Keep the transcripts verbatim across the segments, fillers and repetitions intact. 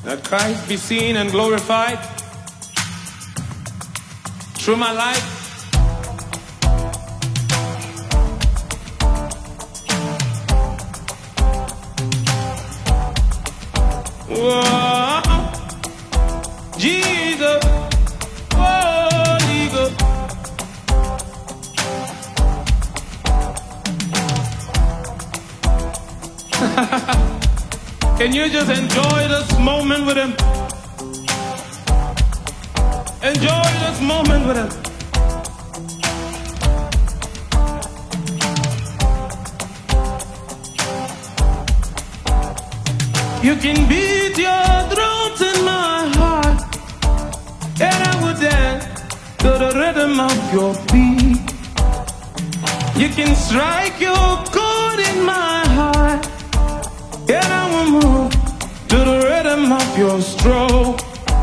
that Christ be seen and glorified through my life. Whoa, Jesus, Holy Ghost. Can you just enjoy this moment with him? Enjoy this moment with him. You can beat your drums in my heart, and I will dance to the rhythm of your beat. You can strike your chord in my heart, and I will move to the rhythm of your stroke.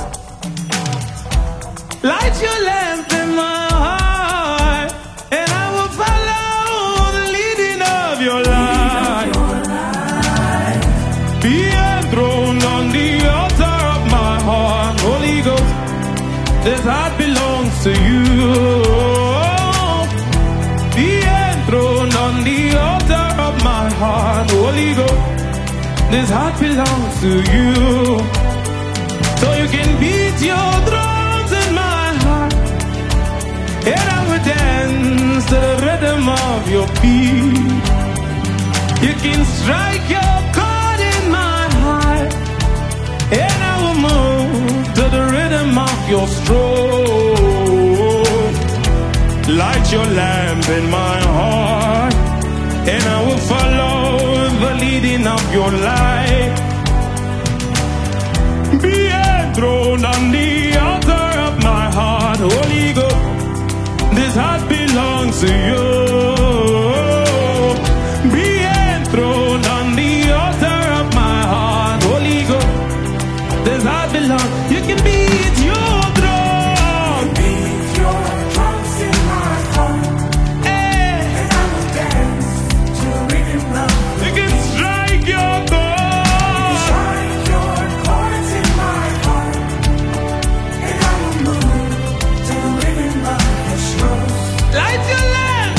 Light your lamp in my heart, and I will follow the leading of your light. Be enthroned on the altar of my heart, Holy Ghost. This heart belongs to you. Be enthroned on the altar of my heart, Holy Ghost. This heart belongs to you. So you can beat your drums in my heart, and I will dance to the rhythm of your beat. You can strike your chord in my heart, and I will move to the rhythm of your stroke. Light your lamp in my heart, and I will follow the leading of your light. Be enthroned on the altar of my heart, Holy Ghost. This heart belongs to you. Be enthroned on the altar of my heart, Holy Ghost. This heart belongs. You can beat your drum. Beat your drums in my heart, Hey. and I will dance to the rhythm of You can strike your chord. strike your chords in my heart, and I will move to the rhythm of your strokes. Light your lamp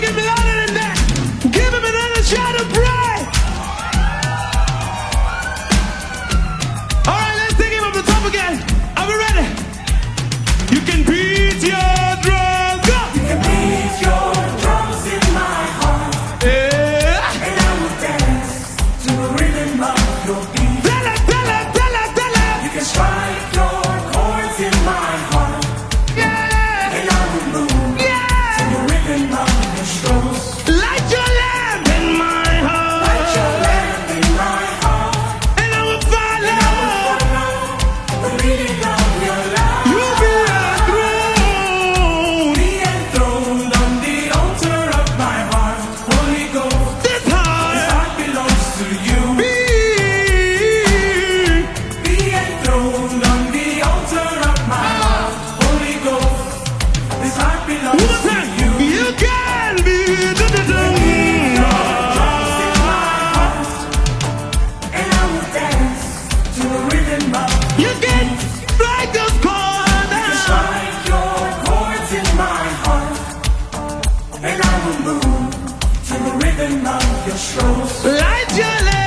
Make him louder than that. Give him another shot of pray. All right, let's take him up the top again. Are we ready? You can beat your drum. Go. You can beat your drums in my heart, Yeah. and I will dance to the rhythm of your beat. Tell her, tell her, tell her, tell her. You can strike your chords in my heart, Yeah. and I will move Yeah. to the rhythm of your strokes. Light your lamp in my heart. Light your lamp in my heart, And I will follow. and I will follow the leading of your love. You be enthroned. Be enthroned on the altar of my heart. Holy Ghost, This this heart. heart belongs to you. Be. Be enthroned on the altar of my heart. Holy Ghost, this heart belongs One more to time. you. You can be. Drums in my heart, and I will dance to the rhythm of You can strike those you. corners. Strike your chords in my heart, and I will move to the rhythm of your strokes. Light your lamp.